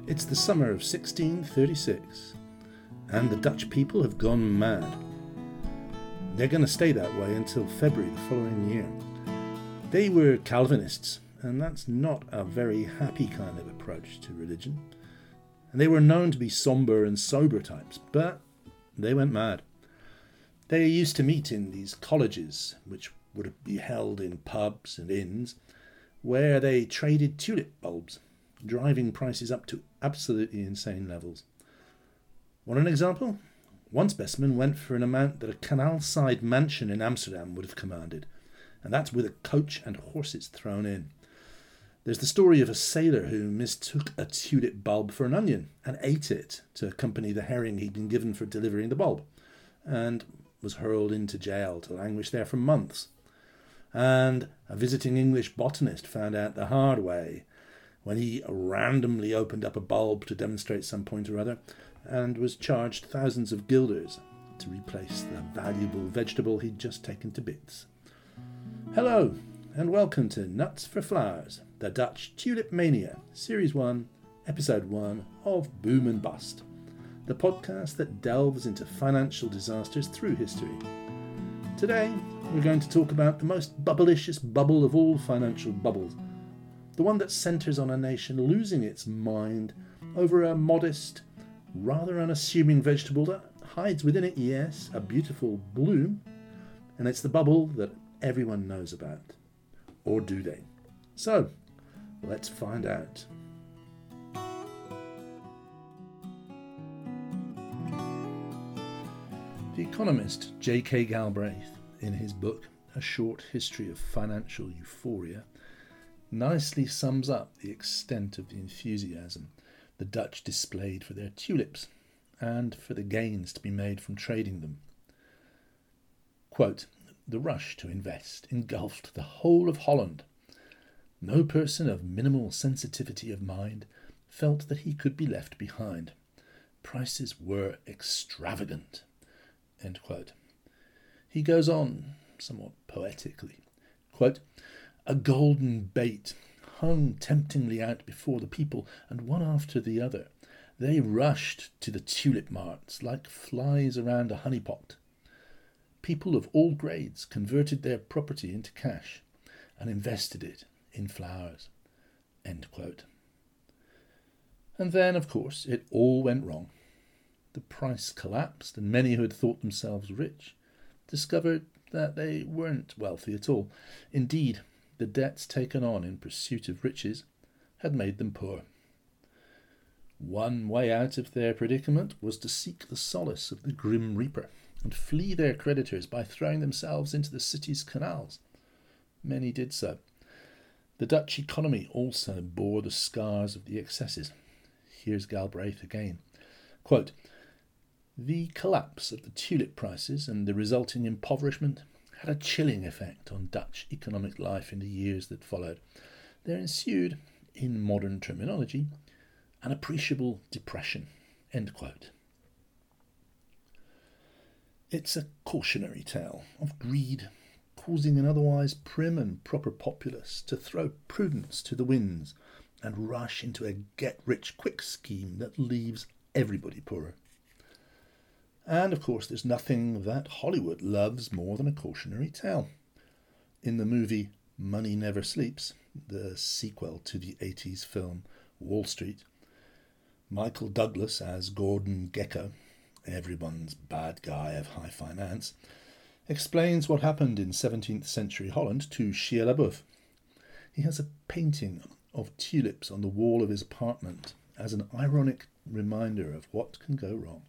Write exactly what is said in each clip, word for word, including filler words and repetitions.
It's the summer of sixteen thirty-six, and the Dutch people have gone mad. They're going to stay that way until February the following year. They were Calvinists, and that's not a very happy kind of approach to religion. And they were known to be sombre and sober types, but they went mad. They used to meet in these colleges, which would be held in pubs and inns, where they traded tulip bulbs, driving prices up to absolutely insane levels. Want an example? One specimen went for an amount that a canal-side mansion in Amsterdam would have commanded, and that's with a coach and horses thrown in. There's the story of a sailor who mistook a tulip bulb for an onion and ate it to accompany the herring he'd been given for delivering the bulb, and was hurled into jail to languish there for months. And a visiting English botanist found out the hard way when he randomly opened up a bulb to demonstrate some point or other, and was charged thousands of guilders to replace the valuable vegetable he'd just taken to bits. Hello, and welcome to Nuts for Flowers, the Dutch Tulip Mania, Series one, Episode one of Boom and Bust, the podcast that delves into financial disasters through history. Today, we're going to talk about the most bubblicious bubble of all financial bubbles, the one that centres on a nation losing its mind over a modest, rather unassuming vegetable that hides within it, yes, a beautiful bloom, and it's the bubble that everyone knows about. Or do they? So, let's find out. The economist J K Galbraith, in his book A Short History of Financial Euphoria, nicely sums up the extent of the enthusiasm the Dutch displayed for their tulips and for the gains to be made from trading them. Quote, "The rush to invest engulfed the whole of Holland. No person of minimal sensitivity of mind felt that he could be left behind. Prices were extravagant." End quote. He goes on, somewhat poetically, quote, "A golden bait hung temptingly out before the people, and one after the other they rushed to the tulip marts like flies around a honeypot. People of all grades converted their property into cash and invested it in flowers." End quote. And then, of course, it all went wrong. The price collapsed, and many who had thought themselves rich discovered that they weren't wealthy at all. Indeed, the debts taken on in pursuit of riches had made them poor. One way out of their predicament was to seek the solace of the Grim Reaper and flee their creditors by throwing themselves into the city's canals. Many did so. The Dutch economy also bore the scars of the excesses. Here's Galbraith again. Quote, "The collapse of the tulip prices and the resulting impoverishment had a chilling effect on Dutch economic life in the years that followed. There ensued, in modern terminology, an appreciable depression." End quote. It's a cautionary tale of greed causing an otherwise prim and proper populace to throw prudence to the winds and rush into a get-rich-quick scheme that leaves everybody poorer. And, of course, there's nothing that Hollywood loves more than a cautionary tale. In the movie Money Never Sleeps, the sequel to the eighties film Wall Street, Michael Douglas as Gordon Gekko, everyone's bad guy of high finance, explains what happened in seventeenth century Holland to Shia LaBeouf. He has a painting of tulips on the wall of his apartment as an ironic reminder of what can go wrong.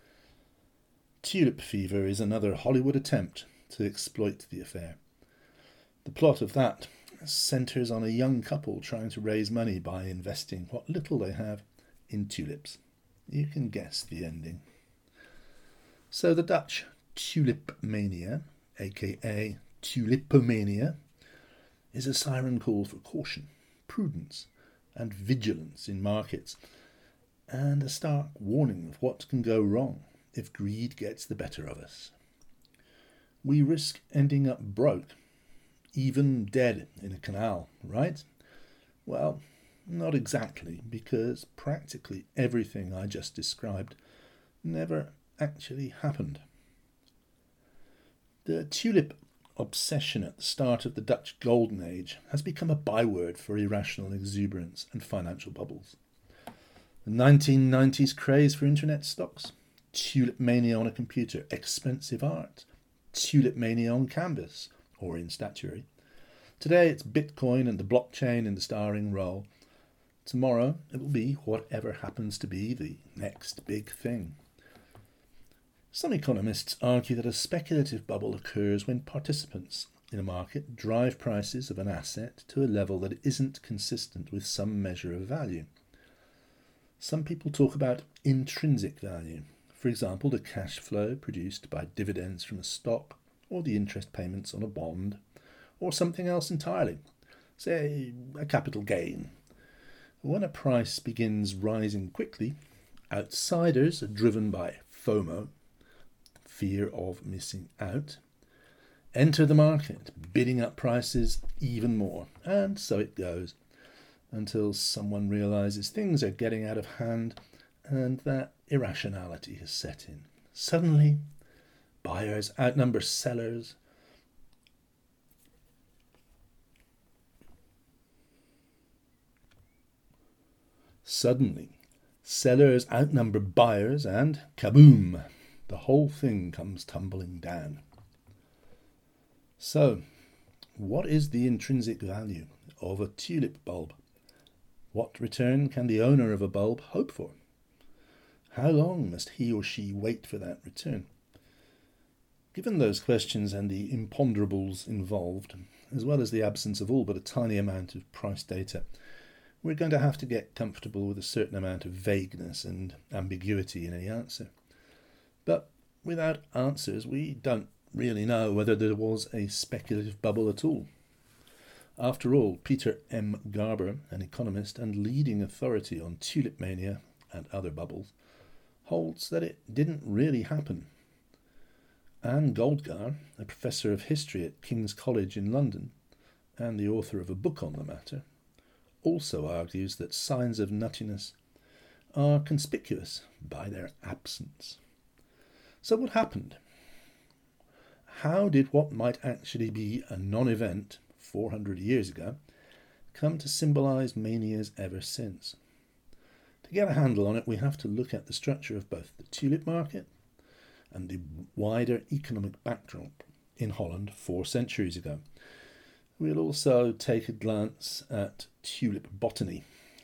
Tulip Fever is another Hollywood attempt to exploit the affair. The plot of that centres on a young couple trying to raise money by investing what little they have in tulips. You can guess the ending. So the Dutch tulip mania, aka tulipomania, is a siren call for caution, prudence, and vigilance in markets, and a stark warning of what can go wrong if greed gets the better of us. We risk ending up broke, even dead in a canal, right? Well, Not exactly, because practically everything I just described never actually happened. The tulip obsession at the start of the Dutch Golden Age has become a byword for irrational exuberance and financial bubbles. The nineteen nineties craze for internet stocks, tulip mania on a computer, expensive art, tulip mania on canvas or in statuary. Today it's Bitcoin and the blockchain in the starring role. Tomorrow it will be whatever happens to be the next big thing. Some economists argue that a speculative bubble occurs when participants in a market drive prices of an asset to a level that isn't consistent with some measure of value. Some people talk about intrinsic value, for example, the cash flow produced by dividends from a stock, or the interest payments on a bond, or something else entirely, say a capital gain. When a price begins rising quickly, outsiders are driven by FOMO, fear of missing out, enter the market, bidding up prices even more, and so it goes, until someone realizes things are getting out of hand and that irrationality has set in. Suddenly, buyers outnumber sellers. Suddenly, sellers outnumber buyers and kaboom! The whole thing comes tumbling down. So, what is the intrinsic value of a tulip bulb? What return can the owner of a bulb hope for? How long must he or she wait for that return? Given those questions and the imponderables involved, as well as the absence of all but a tiny amount of price data, we're going to have to get comfortable with a certain amount of vagueness and ambiguity in any answer. But without answers, we don't really know whether there was a speculative bubble at all. After all, Peter M. Garber, an economist and leading authority on tulip mania and other bubbles, holds that it didn't really happen. Anne Goldgar, a professor of history at King's College in London and the author of a book on the matter, also argues that signs of nuttiness are conspicuous by their absence. So what happened? How did what might actually be a non-event four hundred years ago come to symbolize manias ever since? To get a handle on it, we have to look at the structure of both the tulip market and the wider economic backdrop in Holland four centuries ago. We'll also take a glance at tulip botany.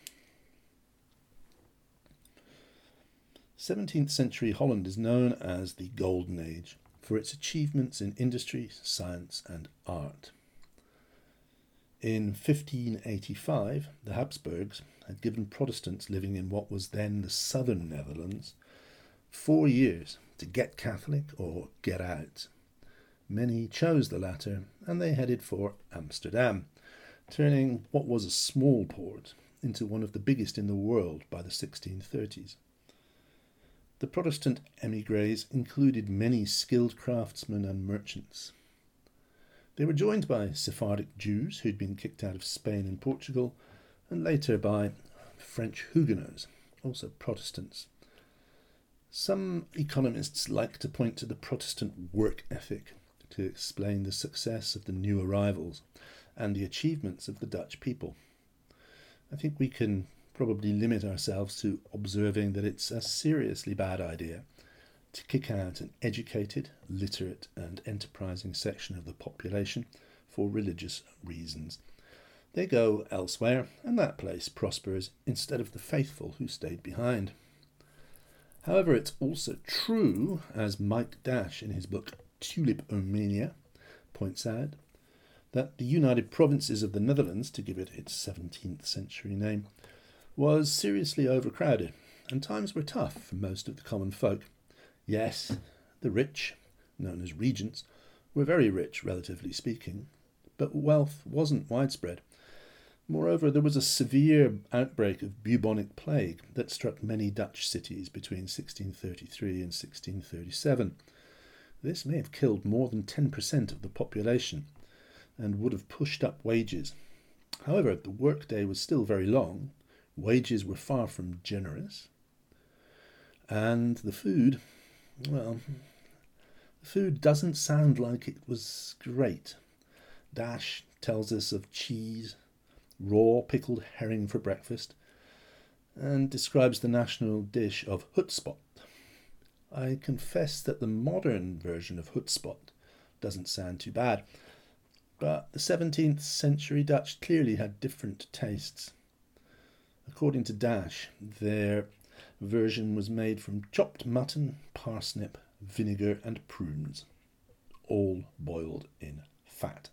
seventeenth century Holland is known as the Golden Age for its achievements in industry, science and art. In fifteen eighty-five, the Habsburgs had given Protestants living in what was then the southern Netherlands four years to get Catholic or get out. Many chose the latter, and they headed for Amsterdam, turning what was a small port into one of the biggest in the world by the sixteen thirties. The Protestant émigrés included many skilled craftsmen and merchants. They were joined by Sephardic Jews who'd been kicked out of Spain and Portugal, and later by French Huguenots, also Protestants. Some economists like to point to the Protestant work ethic to explain the success of the new arrivals and the achievements of the Dutch people. I think we can probably limit ourselves to observing that it's a seriously bad idea to kick out an educated, literate and enterprising section of the population for religious reasons. They go elsewhere, and that place prospers instead of the faithful who stayed behind. However, it's also true, as Mike Dash in his book Tulipomania points out, that the United Provinces of the Netherlands, to give it its seventeenth century name, was seriously overcrowded, and times were tough for most of the common folk. Yes, the rich, known as regents, were very rich, relatively speaking, but wealth wasn't widespread. Moreover, there was a severe outbreak of bubonic plague that struck many Dutch cities between sixteen thirty-three and sixteen thirty-seven. This may have killed more than ten percent of the population and would have pushed up wages. However, the workday was still very long, wages were far from generous, and the food, well, the food doesn't sound like it was great. Dash tells us of cheese, raw pickled herring for breakfast, and describes the national dish of hutspot. I confess that the modern version of hutspot doesn't sound too bad, but the seventeenth century Dutch clearly had different tastes. According to Dash, their version was made from chopped mutton, parsnip, vinegar and prunes, all boiled in fat.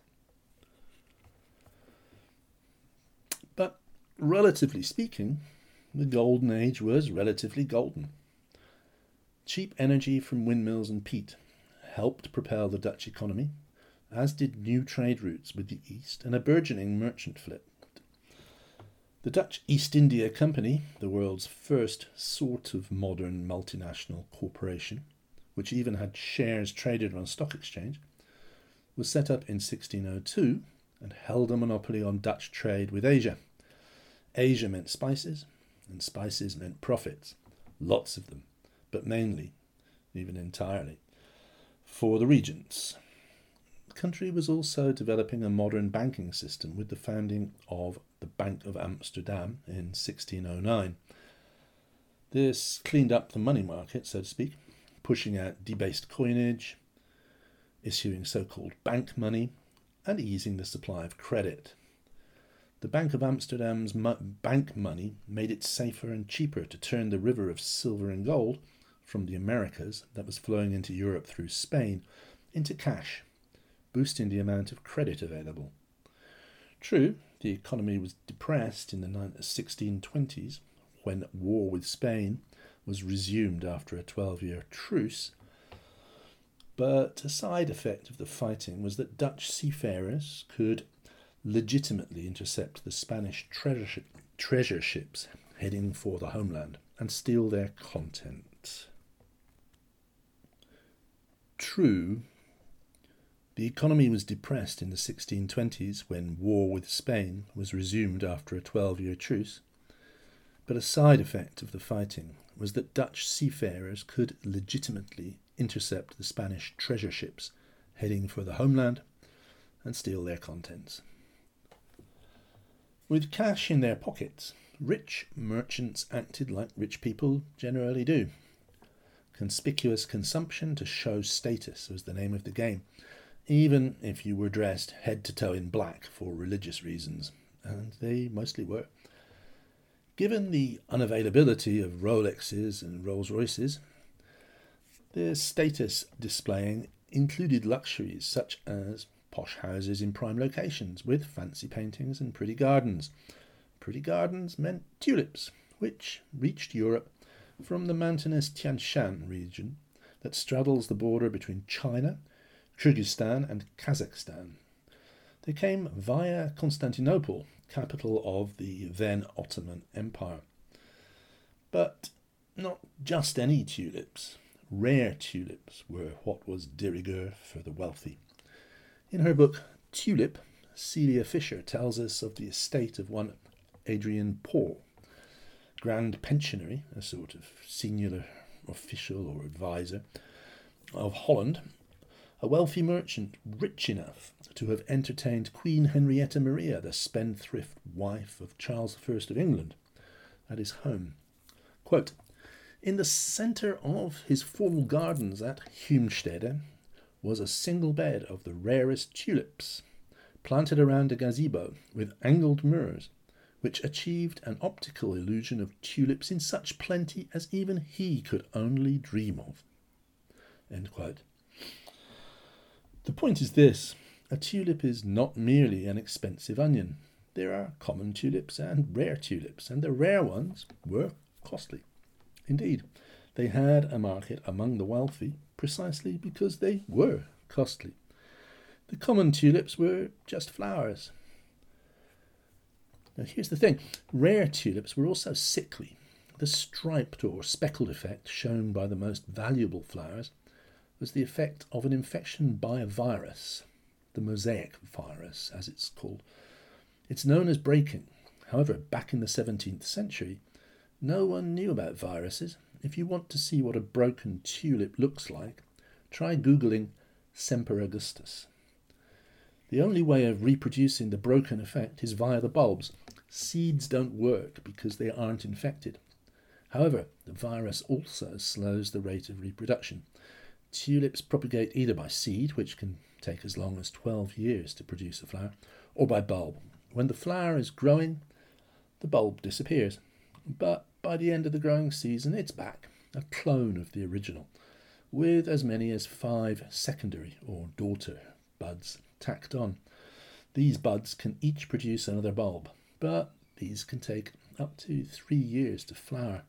But relatively speaking, the golden age was relatively golden. Cheap energy from windmills and peat helped propel the Dutch economy, as did new trade routes with the East and a burgeoning merchant fleet. The Dutch East India Company, the world's first sort of modern multinational corporation, which even had shares traded on a stock exchange, was set up in sixteen oh two and held a monopoly on Dutch trade with Asia. Asia meant spices, and spices meant profits, lots of them, but mainly, even entirely, for the regents. The country was also developing a modern banking system with the founding of the Bank of Amsterdam in sixteen oh nine. This cleaned up the money market, so to speak, pushing out debased coinage, issuing so-called bank money, and easing the supply of credit. The Bank of Amsterdam's mo- bank money made it safer and cheaper to turn the river of silver and gold from the Americas that was flowing into Europe through Spain into cash, boosting the amount of credit available. True, the economy was depressed in the sixteen twenties when war with Spain was resumed after a twelve-year truce, but a side effect of the fighting was that Dutch seafarers could legitimately intercept the Spanish treasure, ship, treasure ships heading for the homeland and steal their content. True, the economy was depressed in the sixteen twenties when war with Spain was resumed after a twelve-year truce, but a side effect of the fighting was that Dutch seafarers could legitimately intercept the Spanish treasure ships heading for the homeland and steal their contents. With cash in their pockets, rich merchants acted like rich people generally do. Conspicuous consumption to show status was the name of the game, even if you were dressed head to toe in black for religious reasons, and they mostly were. Given the unavailability of Rolexes and Rolls-Royces, their status displaying included luxuries such as posh houses in prime locations with fancy paintings and pretty gardens. Pretty gardens meant tulips, which reached Europe from the mountainous Tian Shan region that straddles the border between China, Kyrgyzstan and Kazakhstan. They came via Constantinople, capital of the then Ottoman Empire. But not just any tulips. Rare tulips were what was de rigueur for the wealthy. In her book Tulip, Celia Fisher tells us of the estate of one Adrian Paul, Grand Pensionary, a sort of senior official or advisor of Holland, a wealthy merchant rich enough to have entertained Queen Henrietta Maria, the spendthrift wife of Charles the First of England, at his home. Quote, in the centre of his formal gardens at Heumstede was a single bed of the rarest tulips, planted around a gazebo with angled mirrors, which achieved an optical illusion of tulips in such plenty as even he could only dream of. End quote. The point is this: a tulip is not merely an expensive onion. There are common tulips and rare tulips, and the rare ones were costly. Indeed, they had a market among the wealthy precisely because they were costly. The common tulips were just flowers. Now here's the thing, rare tulips were also sickly. The striped or speckled effect shown by the most valuable flowers was the effect of an infection by a virus, the mosaic virus as it's called. It's known as breaking. However, back in the seventeenth century, no one knew about viruses. If you want to see what a broken tulip looks like, try Googling Semper Augustus. The only way of reproducing the broken effect is via the bulbs. Seeds don't work because they aren't infected. However, the virus also slows the rate of reproduction. Tulips propagate either by seed, which can take as long as twelve years to produce a flower, or by bulb. When the flower is growing, the bulb disappears. But by the end of the growing season, it's back, a clone of the original, with as many as five secondary or daughter buds tacked on. These buds can each produce another bulb, but these can take up to three years to flower.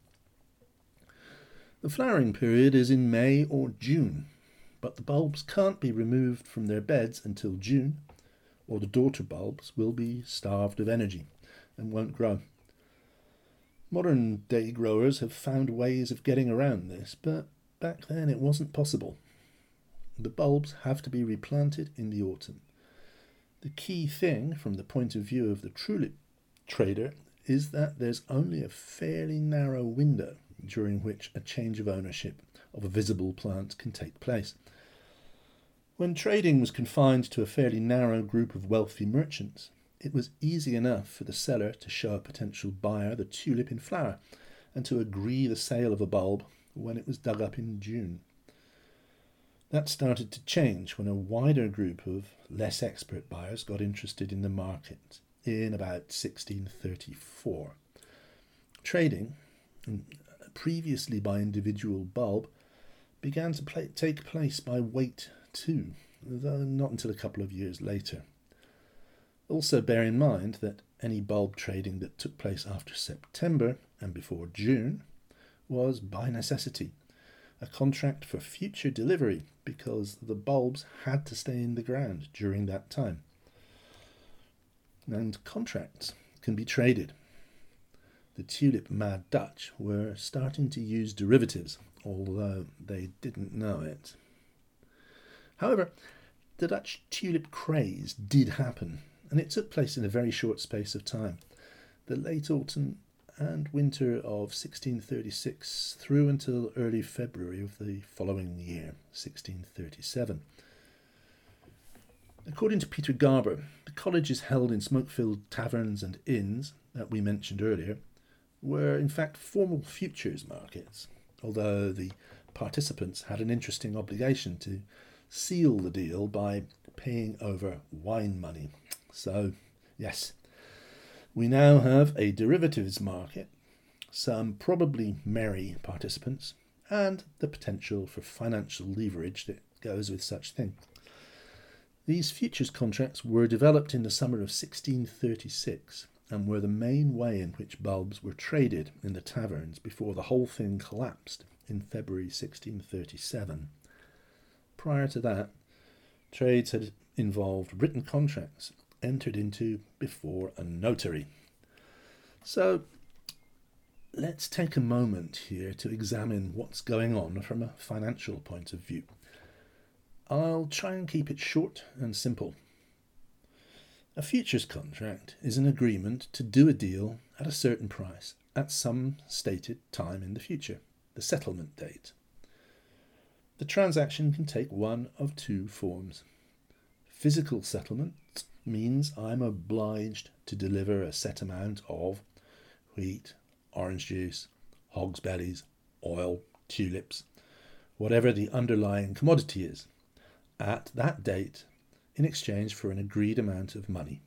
The flowering period is in May or June, but the bulbs can't be removed from their beds until June, or the daughter bulbs will be starved of energy and won't grow. Modern day growers have found ways of getting around this, but back then it wasn't possible. The bulbs have to be replanted in the autumn. The key thing from the point of view of the tulip trader is that there's only a fairly narrow window during which a change of ownership of a visible plant can take place. When trading was confined to a fairly narrow group of wealthy merchants, it was easy enough for the seller to show a potential buyer the tulip in flower and to agree the sale of a bulb when it was dug up in June. That started to change when a wider group of less expert buyers got interested in the market in about sixteen thirty-four. Trading, previously by individual bulb, began to play, take place by weight too, though not until a couple of years later. Also bear in mind that any bulb trading that took place after September and before June was by necessity a contract for future delivery because the bulbs had to stay in the ground during that time. And contracts can be traded. The tulip Mad Dutch were starting to use derivatives, although they didn't know it. However, the Dutch tulip craze did happen, and it took place in a very short space of time. The late autumn and winter of sixteen thirty-six through until early February of the following year, sixteen thirty-seven. According to Peter Garber, the colleges held in smoke-filled taverns and inns that we mentioned earlier were in fact formal futures markets, although the participants had an interesting obligation to seal the deal by paying over wine money. So, yes, we now have a derivatives market, some probably merry participants, and the potential for financial leverage that goes with such thing. These futures contracts were developed in the summer of sixteen thirty-six and were the main way in which bulbs were traded in the taverns before the whole thing collapsed in February sixteen thirty-seven. Prior to that, trades had involved written contracts entered into before a notary. So let's take a moment here to examine what's going on from a financial point of view. I'll try and keep it short and simple. A futures contract is an agreement to do a deal at a certain price at some stated time in the future, the settlement date. The transaction can take one of two forms. Physical settlement means I'm obliged to deliver a set amount of wheat, orange juice, hog's bellies, oil, tulips, whatever the underlying commodity is, at that date in exchange for an agreed amount of money.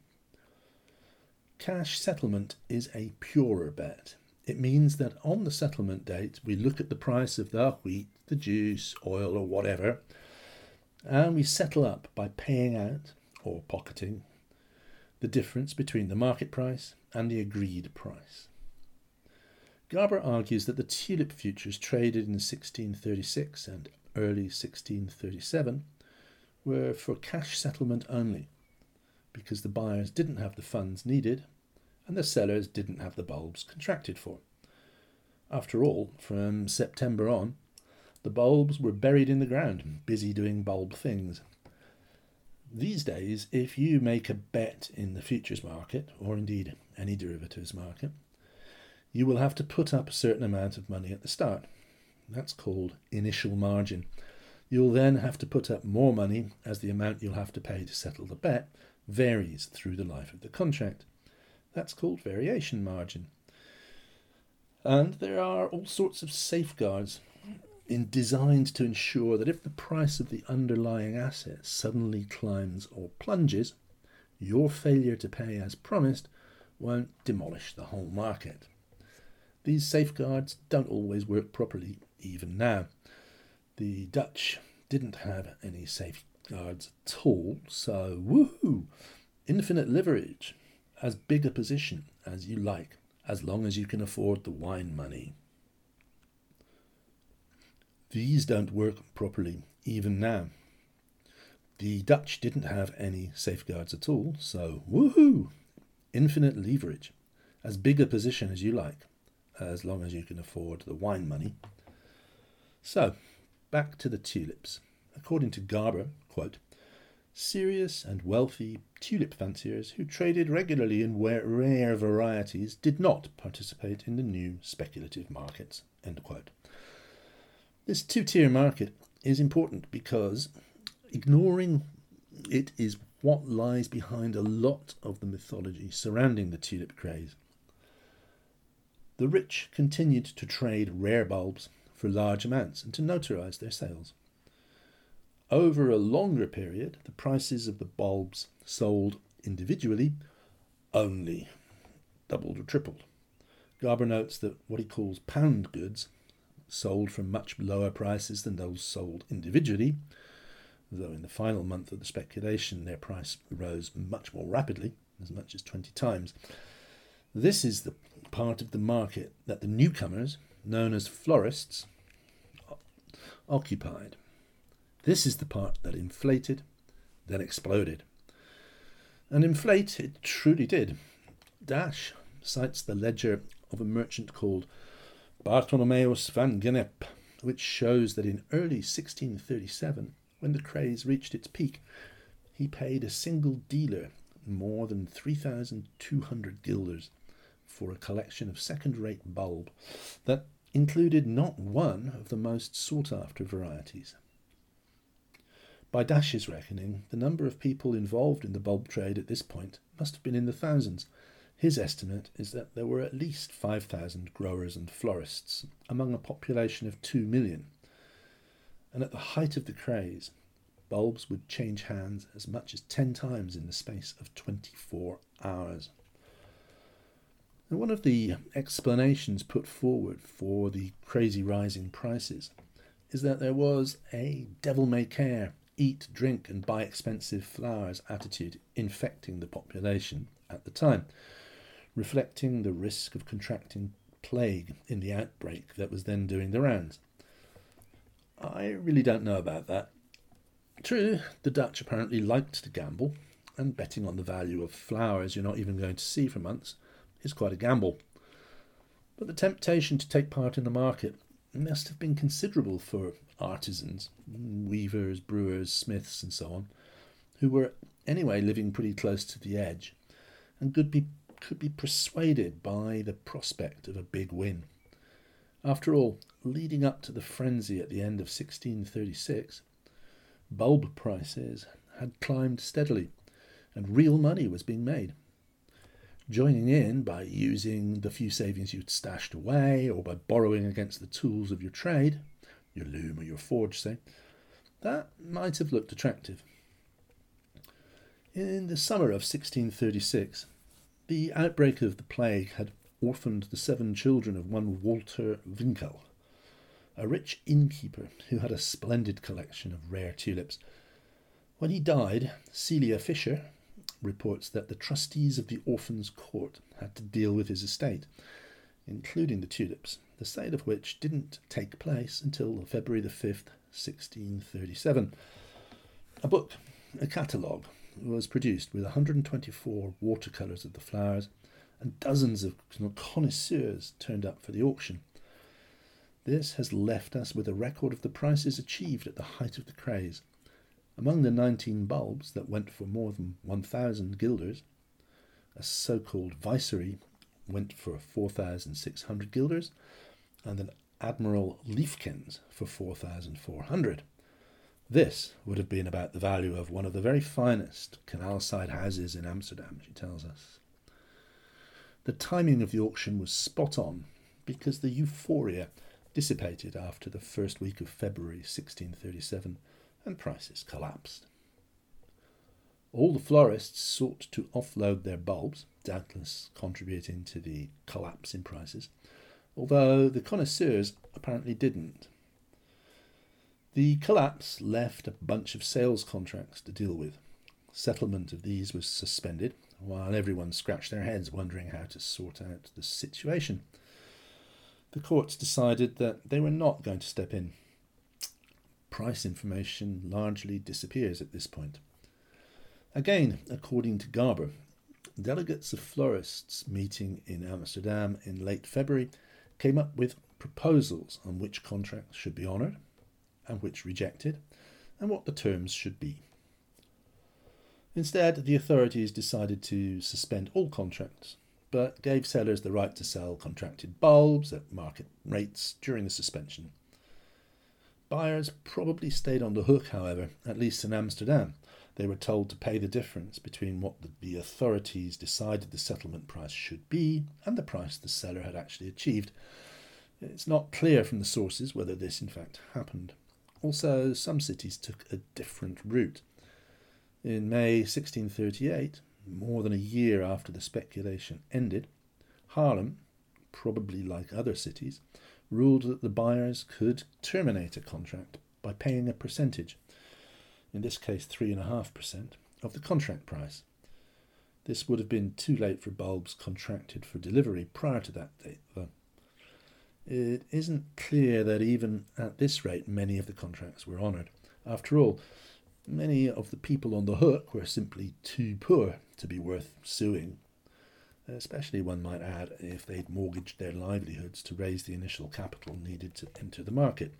Cash settlement is a purer bet. It means that on the settlement date we look at the price of the wheat, the juice, oil or whatever, and we settle up by paying out or pocketing the difference between the market price and the agreed price. Garber argues that the tulip futures traded in sixteen thirty-six and early sixteen thirty-seven were for cash settlement only, because the buyers didn't have the funds needed and the sellers didn't have the bulbs contracted for. After all, from September on, the bulbs were buried in the ground, busy doing bulb things. These days, if you make a bet in the futures market, or indeed any derivatives market, you will have to put up a certain amount of money at the start. That's called initial margin. You'll then have to put up more money as the amount you'll have to pay to settle the bet varies through the life of the contract. That's called variation margin. And there are all sorts of safeguards in designed to ensure that if the price of the underlying asset suddenly climbs or plunges, your failure to pay as promised won't demolish the whole market. These safeguards don't always work properly even now. The Dutch didn't have any safeguards at all, so woohoo! Infinite leverage, as big a position as you like, as long as you can afford the wine money. These don't work properly even now. The Dutch didn't have any safeguards at all, so woohoo! Infinite leverage, as big a position as you like, as long as you can afford the wine money. So, back to the tulips. According to Garber, quote, serious and wealthy tulip fanciers who traded regularly in rare varieties did not participate in the new speculative markets, end quote. This two-tier market is important because ignoring it is what lies behind a lot of the mythology surrounding the tulip craze. The rich continued to trade rare bulbs for large amounts and to notarise their sales. Over a longer period, the prices of the bulbs sold individually only doubled or tripled. Garber notes that what he calls pound goods sold from much lower prices than those sold individually, though in the final month of the speculation their price rose much more rapidly, as much as twenty times. This is the part of the market that the newcomers, known as florists, occupied. This is the part that inflated, then exploded. And inflate it truly did. Dash cites the ledger of a merchant called Bartholomeus van Gennep, which shows that in early sixteen thirty-seven, when the craze reached its peak, he paid a single dealer more than three thousand two hundred guilders for a collection of second-rate bulb that included not one of the most sought-after varieties. By Dash's reckoning, the number of people involved in the bulb trade at this point must have been in the thousands. His estimate is that there were at least five thousand growers and florists among a population of two million. And at the height of the craze, bulbs would change hands as much as ten times in the space of twenty-four hours. And one of the explanations put forward for the crazy rise in prices is that there was a devil-may-care, eat, drink and buy expensive flowers attitude infecting the population at the time, reflecting the risk of contracting plague in the outbreak that was then doing the rounds. I really don't know about that. True, the Dutch apparently liked to gamble, and betting on the value of flowers you're not even going to see for months is quite a gamble. But the temptation to take part in the market must have been considerable for artisans, weavers, brewers, smiths and so on, who were anyway living pretty close to the edge and could be could be persuaded by the prospect of a big win. After all, leading up to the frenzy at the end of sixteen thirty-six, bulb prices had climbed steadily and real money was being made. Joining in by using the few savings you'd stashed away or by borrowing against the tools of your trade, your loom or your forge, say, that might have looked attractive. In the summer of sixteen thirty-six, the outbreak of the plague had orphaned the seven children of one Walter Winkel, a rich innkeeper who had a splendid collection of rare tulips. When he died, Celia Fisher reports that the trustees of the orphans' court had to deal with his estate, including the tulips, the sale of which didn't take place until February the fifth, sixteen thirty-seven. A book, a catalogue, was produced with one hundred twenty-four watercolours of the flowers, and dozens of connoisseurs turned up for the auction. This has left us with a record of the prices achieved at the height of the craze, Among the nineteen bulbs that went for more than one thousand guilders, a so-called viceroy went for four thousand six hundred guilders, and an Admiral Liefkens for four thousand four hundred. This would have been about the value of one of the very finest canal-side houses in Amsterdam, she tells us. The timing of the auction was spot on because the euphoria dissipated after the first week of February sixteen thirty-seven and prices collapsed. All the florists sought to offload their bulbs, doubtless contributing to the collapse in prices, although the connoisseurs apparently didn't. The collapse left a bunch of sales contracts to deal with. Settlement of these was suspended, while everyone scratched their heads wondering how to sort out the situation. The courts decided that they were not going to step in. Price information largely disappears at this point. Again, according to Garber, delegates of florists meeting in Amsterdam in late February came up with proposals on which contracts should be honoured and which rejected, and what the terms should be. Instead, the authorities decided to suspend all contracts, but gave sellers the right to sell contracted bulbs at market rates during the suspension. Buyers probably stayed on the hook, however, at least in Amsterdam. They were told to pay the difference between what the authorities decided the settlement price should be and the price the seller had actually achieved. It's not clear from the sources whether this in fact happened. Also, some cities took a different route. In May sixteen thirty-eight, more than a year after the speculation ended, Haarlem, probably like other cities, ruled that the buyers could terminate a contract by paying a percentage, in this case three point five percent, of the contract price. This would have been too late for bulbs contracted for delivery prior to that date, though. It isn't clear that even at this rate many of the contracts were honoured. After all, many of the people on the hook were simply too poor to be worth suing, especially, one might add, if they'd mortgaged their livelihoods to raise the initial capital needed to enter the market.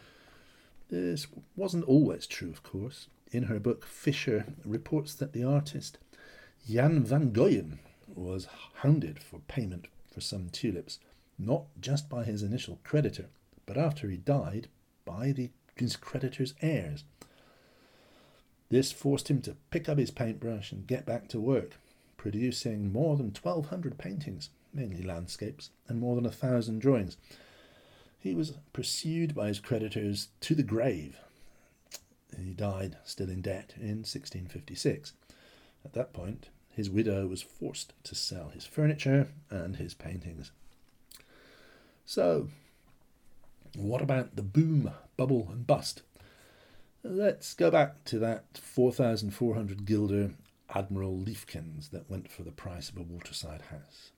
This wasn't always true, of course. In her book, Fisher reports that the artist Jan van Goyen was hounded for payment for some tulips, not just by his initial creditor, but after he died, by the, his creditor's heirs. This forced him to pick up his paintbrush and get back to work, producing more than twelve hundred paintings, mainly landscapes, and more than a thousand drawings. He was pursued by his creditors to the grave. He died still in debt in sixteen fifty-six. At that point, his widow was forced to sell his furniture and his paintings. So, what about the boom, bubble and bust? Let's go back to that four thousand four hundred guilder Admiral Liefkens that went for the price of a waterside house.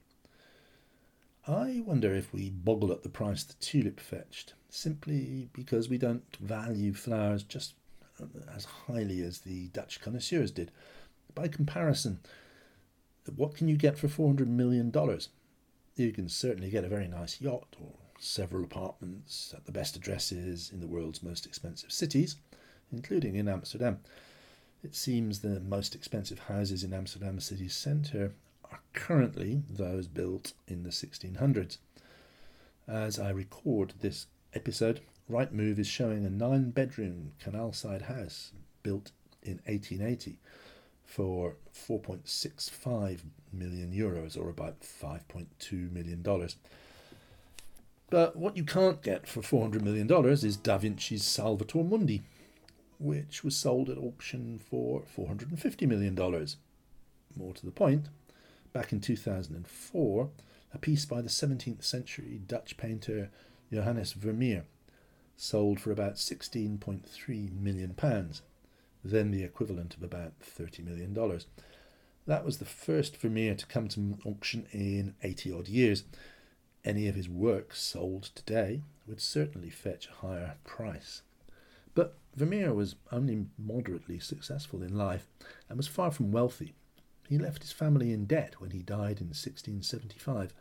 I wonder if we boggle at the price the tulip fetched, simply because we don't value flowers just as highly as the Dutch connoisseurs did. By comparison, what can you get for four hundred million dollars? You can certainly get a very nice yacht or several apartments at the best addresses in the world's most expensive cities, including in Amsterdam. It seems the most expensive houses in Amsterdam city centre are currently those built in the sixteen hundreds. As I record this episode, Rightmove is showing a nine-bedroom canal-side house built in eighteen eighty for four point six five million euros, or about five point two million dollars. But what you can't get for four hundred million dollars is Da Vinci's Salvator Mundi, which was sold at auction for four hundred fifty million dollars. More to the point, back in two thousand four, a piece by the seventeenth century Dutch painter Johannes Vermeer sold for about sixteen point three million pounds, then the equivalent of about thirty million dollars. That was the first Vermeer to come to auction in eighty-odd years. Any of his works sold today would certainly fetch a higher price. But Vermeer was only moderately successful in life and was far from wealthy. He left his family in debt when he died in sixteen seventy-five.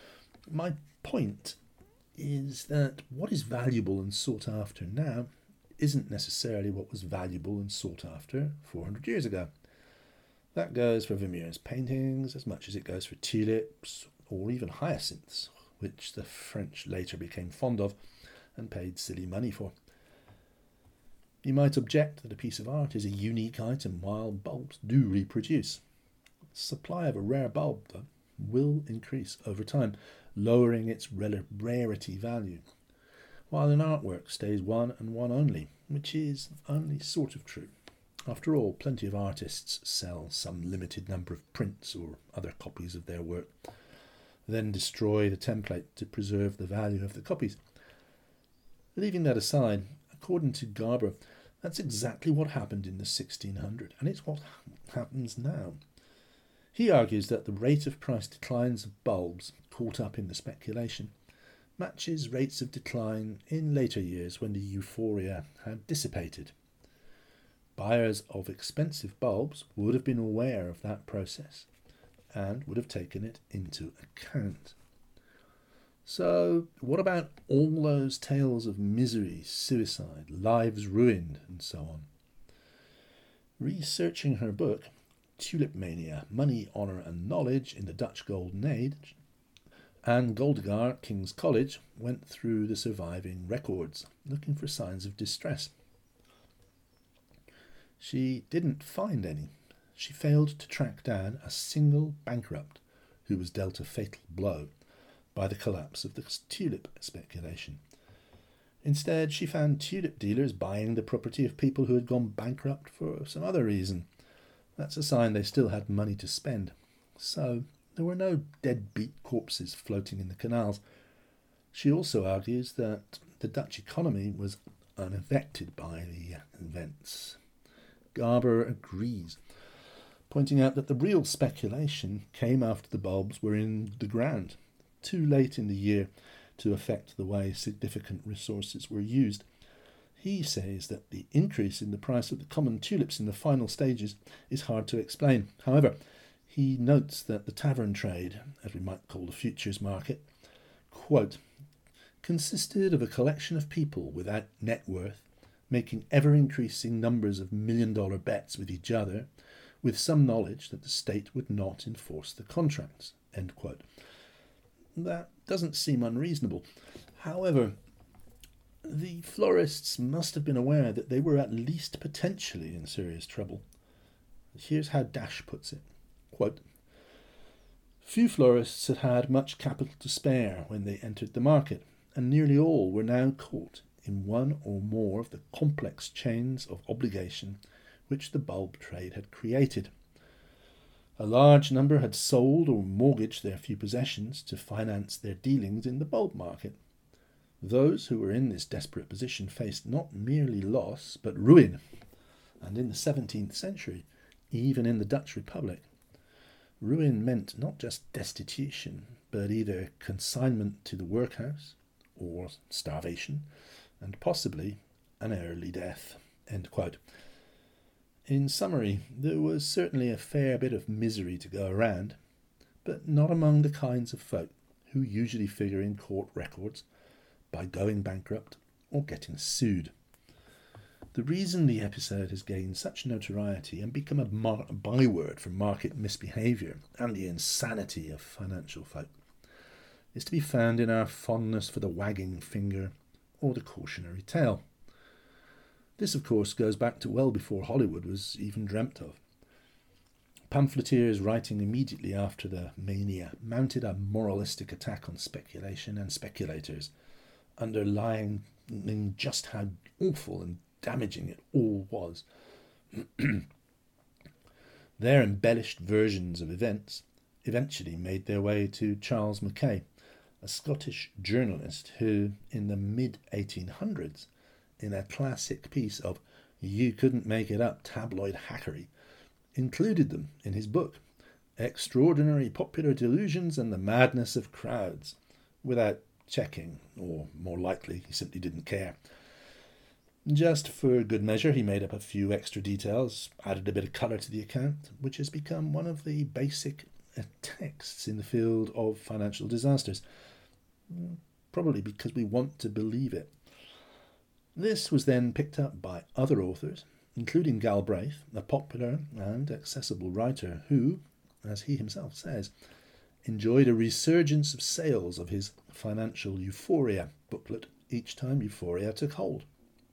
My point is that what is valuable and sought after now isn't necessarily what was valuable and sought after four hundred years ago. That goes for Vermeer's paintings as much as it goes for tulips or even hyacinths, which the French later became fond of and paid silly money for. You might object that a piece of art is a unique item while bulbs do reproduce. The supply of a rare bulb, though, will increase over time, lowering its rel- rarity value, while an artwork stays one and one only, which is only sort of true. After all, plenty of artists sell some limited number of prints or other copies of their work, then destroy the template to preserve the value of the copies. Leaving that aside, according to Garber, that's exactly what happened in the sixteen hundreds, and it's what happens now. He argues that the rate of price declines of bulbs caught up in the speculation matches rates of decline in later years when the euphoria had dissipated. Buyers of expensive bulbs would have been aware of that process and would have taken it into account. So, what about all those tales of misery, suicide, lives ruined, and so on? Researching her book, Tulip Mania, Money, Honour and Knowledge in the Dutch Golden Age, Anne Goldegar, King's College, went through the surviving records, looking for signs of distress. She didn't find any. She failed to track down a single bankrupt who was dealt a fatal blow by the collapse of the tulip speculation. Instead, she found tulip dealers buying the property of people who had gone bankrupt for some other reason. That's a sign they still had money to spend. So there were no deadbeat corpses floating in the canals. She also argues that the Dutch economy was unaffected by the events. Garber agrees, pointing out that the real speculation came after the bulbs were in the ground, too late in the year to affect the way significant resources were used. He says that the increase in the price of the common tulips in the final stages is hard to explain. However, he notes that the tavern trade, as we might call the futures market, quote, consisted of a collection of people without net worth, making ever-increasing numbers of million-dollar bets with each other, with some knowledge that the state would not enforce the contracts, end quote. That doesn't seem unreasonable. However, the florists must have been aware that they were at least potentially in serious trouble. Here's how Dash puts it, quote, few florists had had much capital to spare when they entered the market, and nearly all were now caught in one or more of the complex chains of obligation which the bulb trade had created. A large number had sold or mortgaged their few possessions to finance their dealings in the bulb market. Those who were in this desperate position faced not merely loss, but ruin, and in the seventeenth century, even in the Dutch Republic, ruin meant not just destitution, but either consignment to the workhouse or starvation, and possibly an early death. End quote. In summary, there was certainly a fair bit of misery to go around, but not among the kinds of folk who usually figure in court records by going bankrupt or getting sued. The reason the episode has gained such notoriety and become a, mar- a byword for market misbehaviour and the insanity of financial folk is to be found in our fondness for the wagging finger or the cautionary tale. This, of course, goes back to well before Hollywood was even dreamt of. Pamphleteers writing immediately after the mania mounted a moralistic attack on speculation and speculators, underlying just how awful and damaging it all was. Their embellished versions of events eventually made their way to Charles Mackay, a Scottish journalist who, in the mid eighteen hundreds, in a classic piece of you couldn't make it up tabloid hackery, included them in his book, Extraordinary Popular Delusions and the Madness of Crowds, without checking, or more likely, he simply didn't care. Just for good measure, he made up a few extra details, added a bit of colour to the account, which has become one of the basic texts in the field of financial disasters, probably because we want to believe it. This was then picked up by other authors, including Galbraith, a popular and accessible writer who, as he himself says, enjoyed a resurgence of sales of his Financial Euphoria booklet each time Euphoria took hold.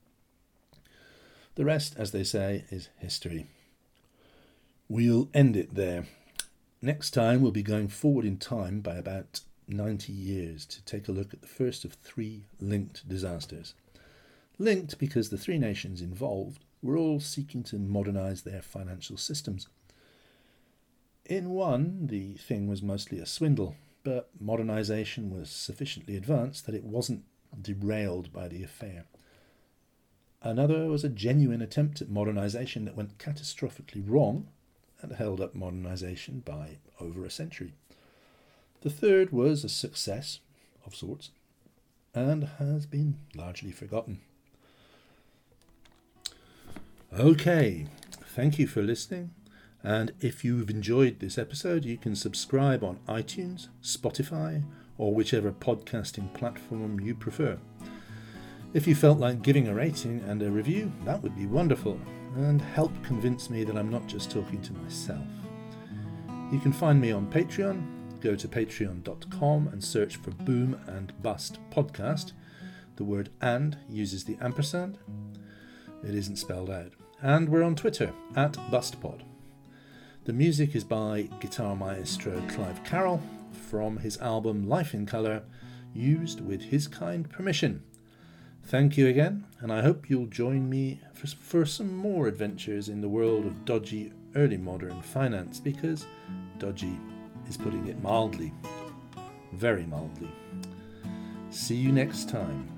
The rest, as they say, is history. We'll end it there. Next time we'll be going forward in time by about ninety years to take a look at the first of three linked disasters. Linked because the three nations involved were all seeking to modernise their financial systems. In one, the thing was mostly a swindle, but modernisation was sufficiently advanced that it wasn't derailed by the affair. Another was a genuine attempt at modernisation that went catastrophically wrong and held up modernisation by over a century. The third was a success of sorts and has been largely forgotten. Okay, thank you for listening. And if you've enjoyed this episode, you can subscribe on iTunes, Spotify, or whichever podcasting platform you prefer. If you felt like giving a rating and a review, that would be wonderful and help convince me that I'm not just talking to myself. You can find me on Patreon. Go to patreon dot com and search for Boom and Bust Podcast. The word and uses the ampersand. It isn't spelled out. And we're on Twitter, at BustPod. The music is by guitar maestro Clive Carroll from his album Life in Colour, used with his kind permission. Thank you again, and I hope you'll join me for, for some more adventures in the world of dodgy early modern finance, because dodgy is putting it mildly, very mildly. See you next time.